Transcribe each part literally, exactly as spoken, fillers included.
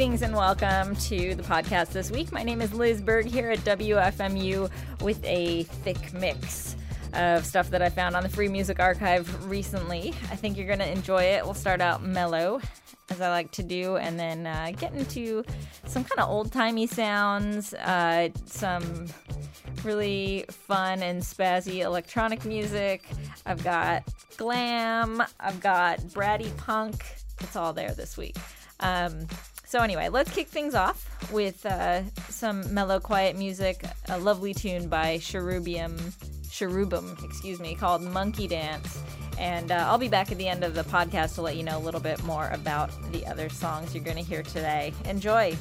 Greetings and welcome to the podcast this week. My name is Liz Berg here at W F M U with a thick mix of stuff that I found on the Free Music Archive recently. I think you're going to enjoy it. We'll start out mellow, as I like to do, and then uh, get into some kind of old-timey sounds, uh, some really fun and spazzy electronic music. I've got glam. I've got bratty punk. It's all there this week. Um, so anyway, let's kick things off with uh, some mellow, quiet music. A lovely tune by Cherubium, Cherubim, excuse me, called Monkey Dance. And uh, I'll be back at the end of the podcast to let you know a little bit more about the other songs you're going to hear today. Enjoy.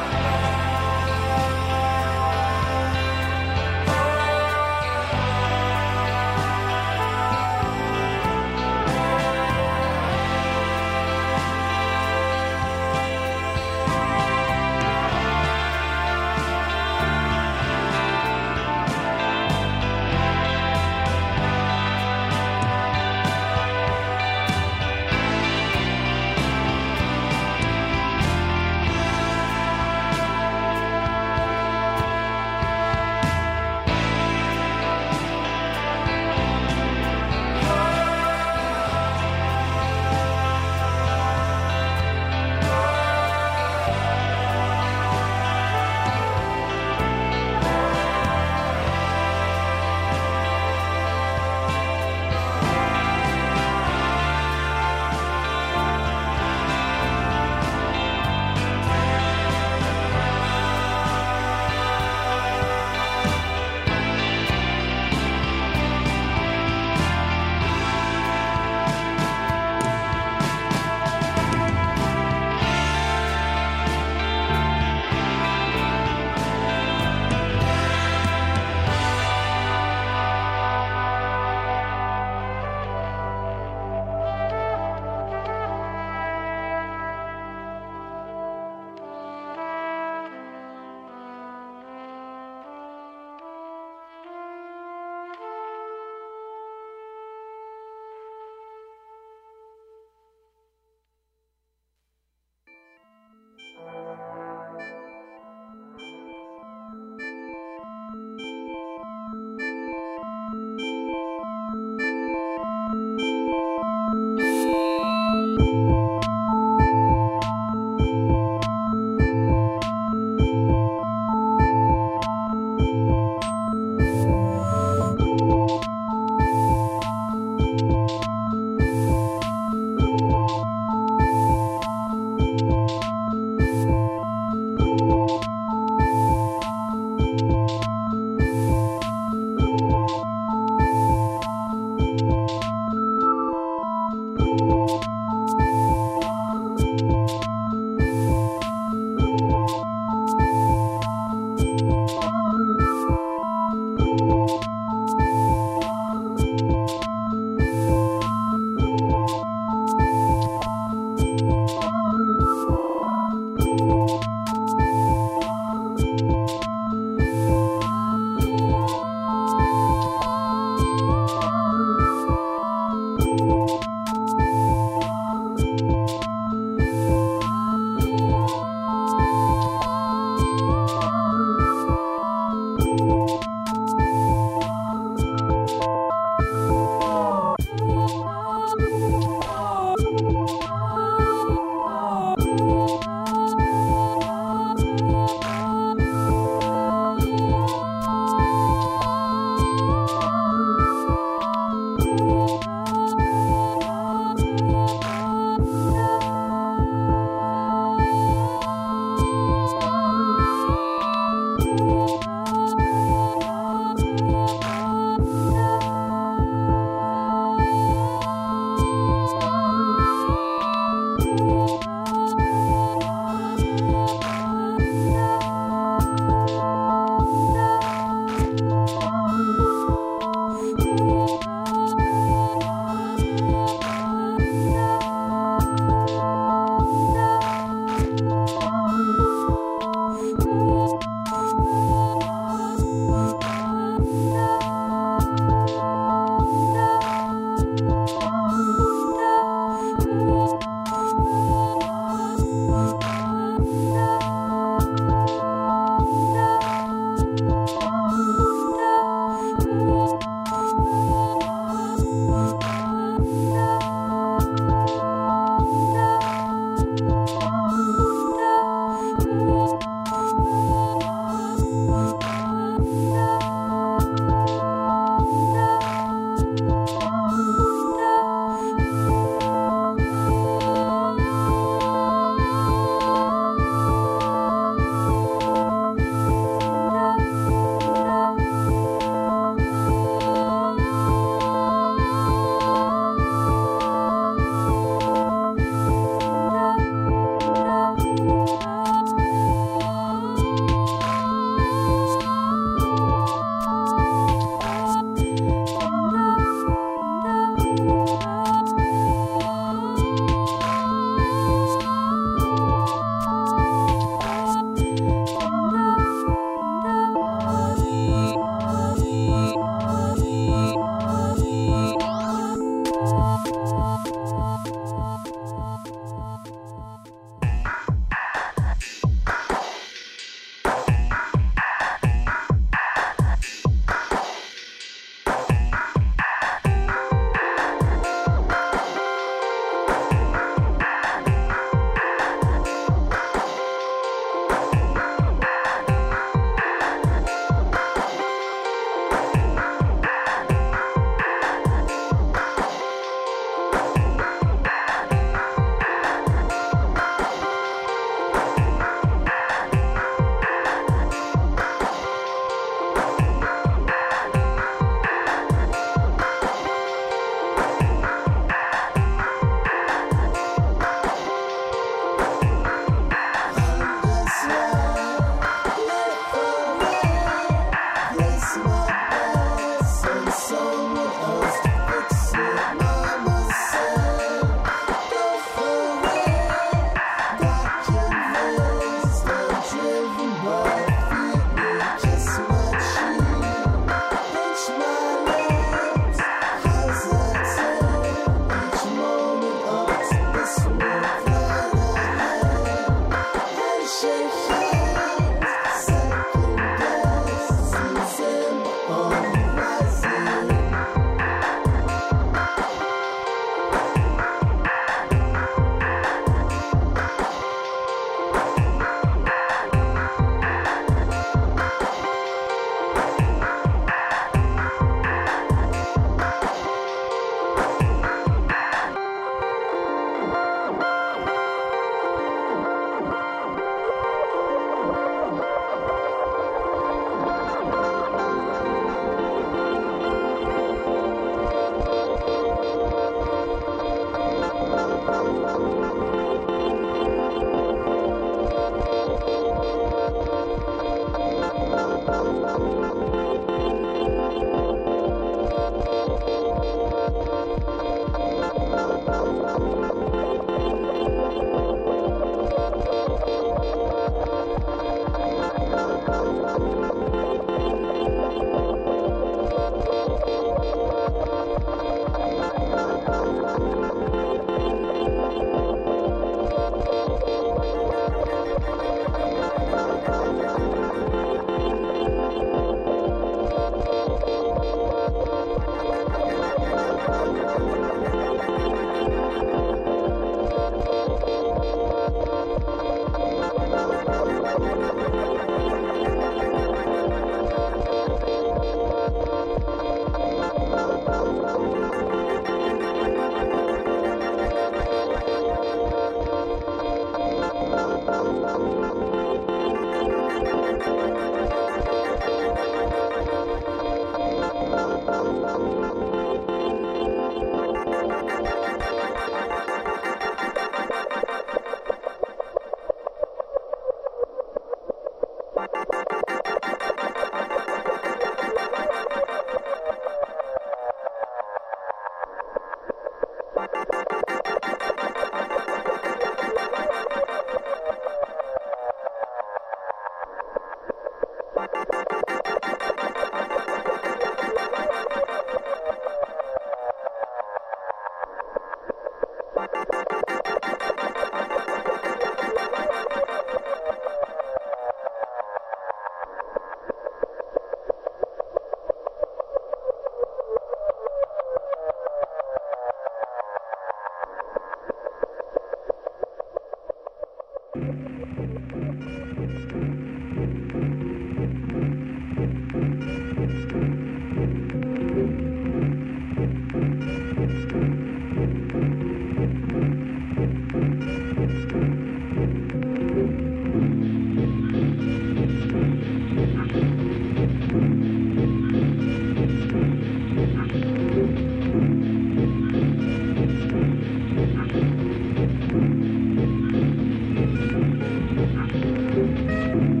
Thank you.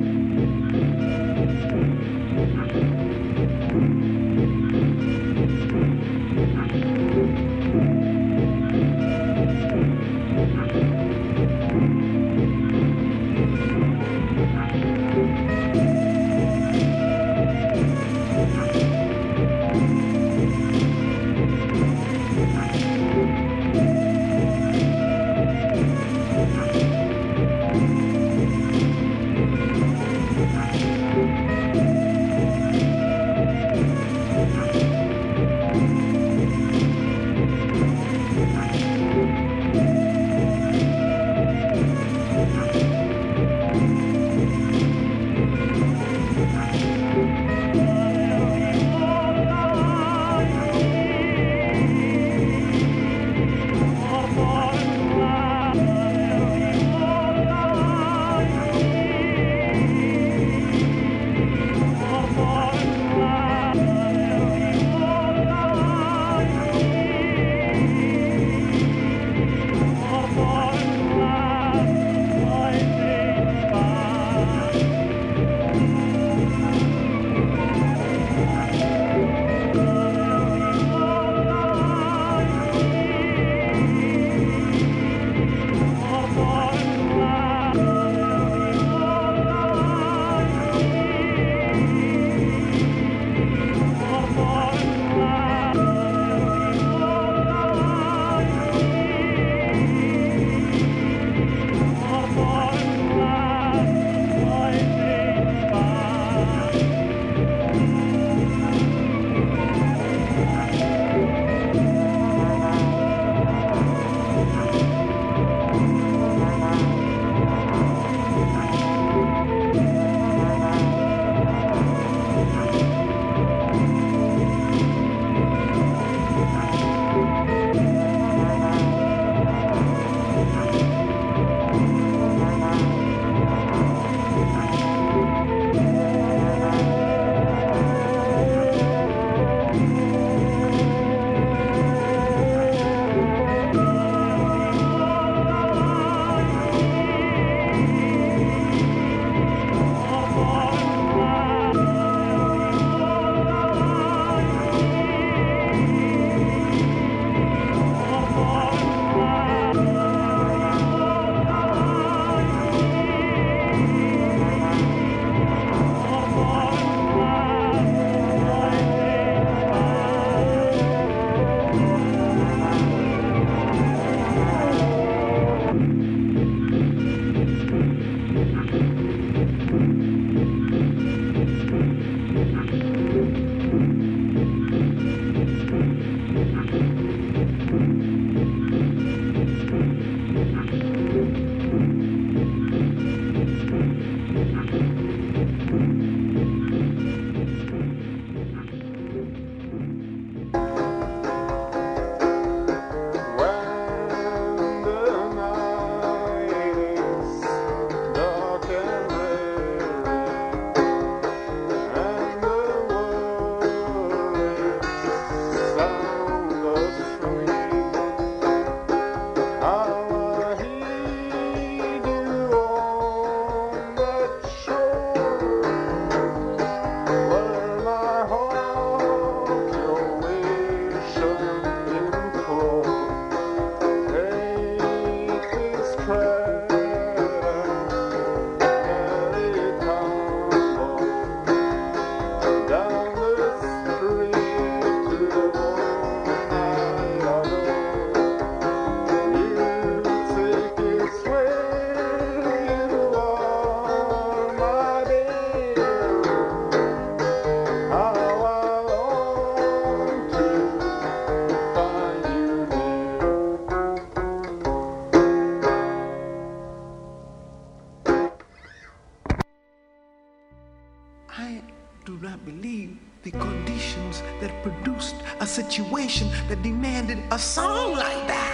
I do not believe the conditions that produced a situation that demanded a song like that.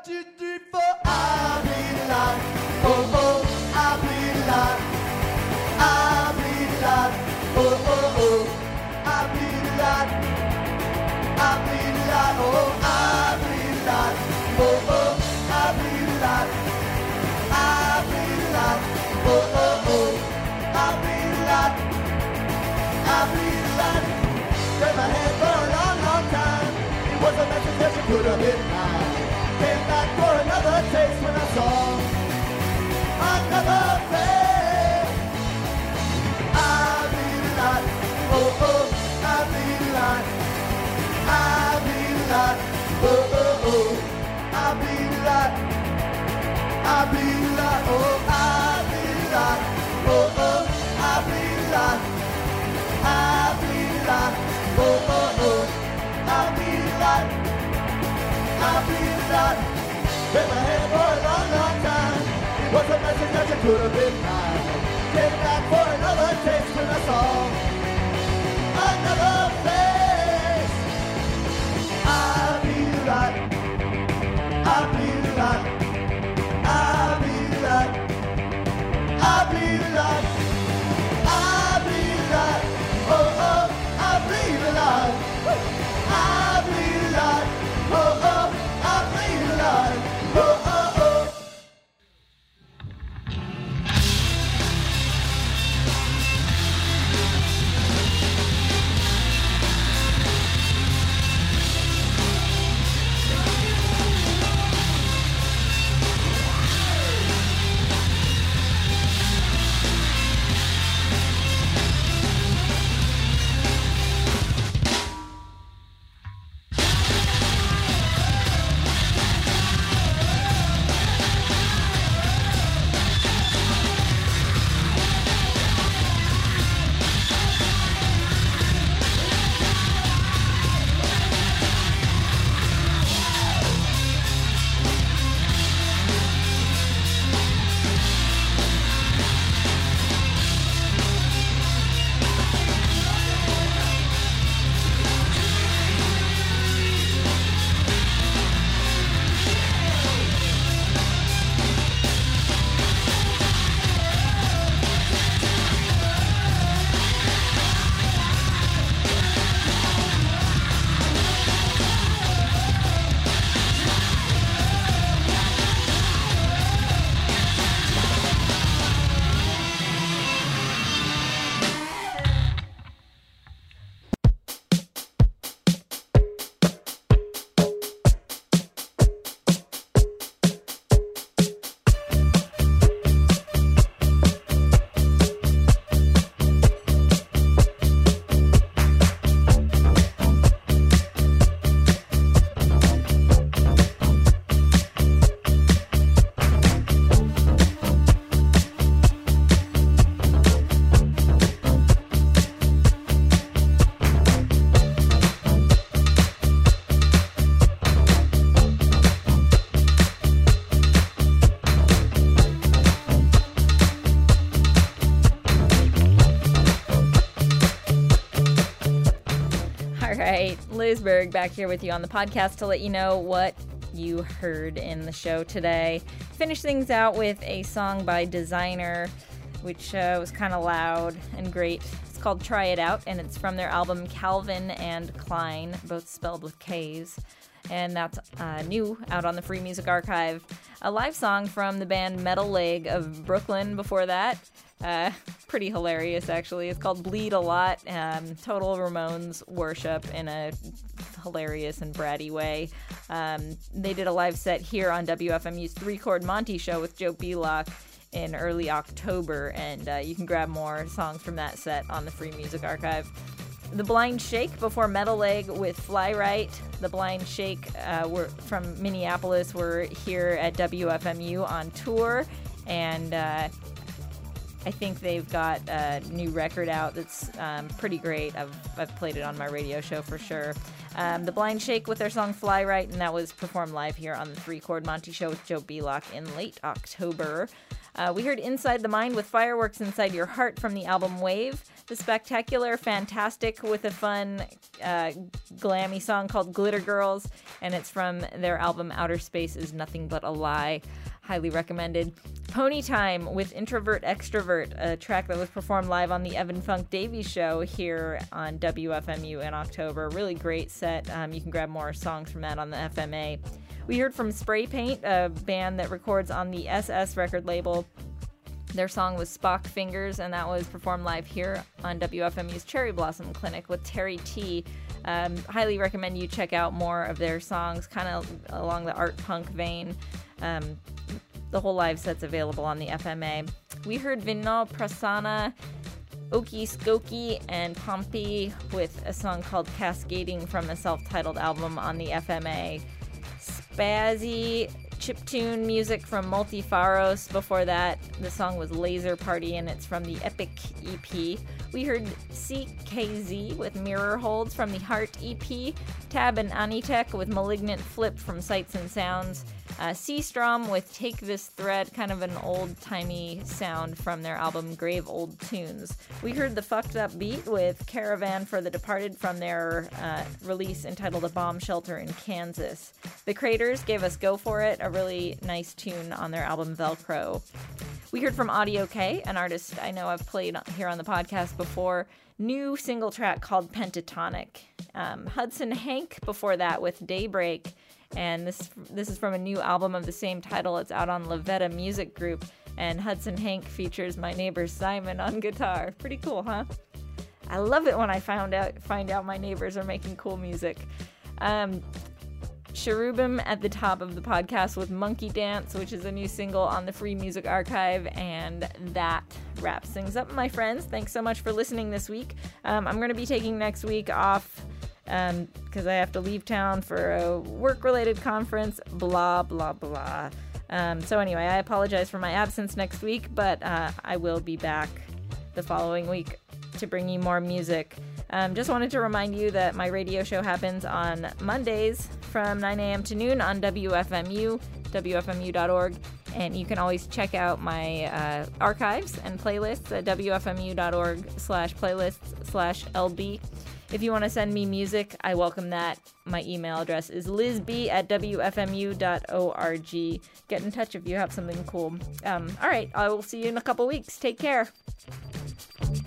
two, three, four. I bleed a lot. Oh, oh, I bleed a lot. I bleed a lot. Oh, oh, oh. I bleed a lot. I bleed a lot. Oh, I bleed a lot. Oh, oh, I bleed a lot. I bleed a lot. Oh, oh, oh. I bleed a lot. I bleed a lot. Kept my head for a long, long time. It was a message that you could have been mine. Came back for another taste when I saw another face. I bleed a lot. Oh, oh, I bleed a lot. I bleed a lot. Oh, oh, oh. I bleed a lot. I bleed a lot. Oh, I bleed a lot. Oh, oh, I bleed a lot. I bleed a lot. Oh, oh, oh. I bleed a lot. I bleed a lot. In my head for a long, long time. It was a message that you could have been mine. Came back for another taste when I saw another face. I bleed a lot. I bleed a lot. I bleed a lot. I bleed a lot. I bleed a lot. Oh, oh, I bleed a lot. I bleed a lot. Oh, oh, I bleed a lot. Oh, oh, oh. right, Liz Berg back here with you on the podcast to let you know what you heard in the show today. Finish things out with a song by Designer, which uh, was kind of loud and great. It's called Try It Out, and it's from their album Calvin and Klein, both spelled with K's. And that's uh, new, out on the Free Music Archive. A live song from the band Metal Leg of Brooklyn before that. Uh, pretty hilarious, actually. It's called Bleed a Lot. Um, total Ramones worship in a hilarious and bratty way. Um, they did a live set here on W F M U's Three Chord Monty show with Joe Belock in early October, and uh, you can grab more songs from that set on the Free Music Archive. The Blind Shake before Metal Leg with Fly Right. The Blind Shake uh, were from Minneapolis. We're here at W F M U on tour, and uh, I think they've got a new record out that's um, pretty great. I've, I've played it on my radio show for sure. Um, the Blind Shake with their song Fly Right, and that was performed live here on the Three Chord Monty show with Joe Belock in late October. Uh, we heard Inside the Mind with Fireworks Inside Your Heart from the album Wave. The spectacular, fantastic with a fun, uh, glammy song called Glitter Girls, and it's from their album Outer Space is Nothing But a Lie. Highly recommended. Pony Time with Introvert Extrovert, a track that was performed live on the Evan Funk Davies show here on W F M U in October. Really great set. Um, you can grab more songs from that on the F M A. We heard from Spray Paint, a band that records on the S S record label. Their song was Spock Fingers, and that was performed live here on W F M U's Cherry Blossom Clinic with Terry T. Um, highly recommend you check out more of their songs, kind of along the art punk vein. Um, the whole live set's available on the F M A. We heard Vinod Prasanna, Okie Skokie, and Pompey with a song called Cascading from a self-titled album on the F M A. Spazzy chiptune music from Multifaros. Before that, the song was Laser Party, and it's from the Epic E P. We heard C K Z with Mirror Holds from the Heart E P. Tab and Anitek with Malignant Flip from Sights and Sounds. Uh, C-Strom with Take This Thread, kind of an old-timey sound from their album Grave Old Tunes. We heard The Fucked Up Beat with Caravan for the Departed from their uh, release entitled A Bomb Shelter in Kansas. The Craters gave us Go For It, a really nice tune on their album Velcro. We heard from Audio K, an artist I know I've played here on the podcast before. New single track called Pentatonic. Um, Hudson Hank before that with Daybreak. And this this is from a new album of the same title. It's out on Lavetta Music Group, and Hudson Hank features my neighbor Simon on guitar. Pretty cool, huh? I love it when I found out find out my neighbors are making cool music. Um, Cherubim at the top of the podcast with Monkey Dance, which is a new single on the Free Music Archive, and that wraps things up, my friends. Thanks so much for listening this week. Um, I'm going to be taking next week off because um, I have to leave town for a work-related conference, blah, blah, blah. Um, so anyway, I apologize for my absence next week, but uh, I will be back the following week to bring you more music. Um, just wanted to remind you that my radio show happens on Mondays from nine a.m. to noon on W F M U, W F M U dot org, and you can always check out my uh, archives and playlists at W F M U dot org slash playlists slash L B. If you want to send me music, I welcome that. My email address is lizb at W F M U dot org. Get in touch if you have something cool. Um, all right, I will see you in a couple weeks. Take care.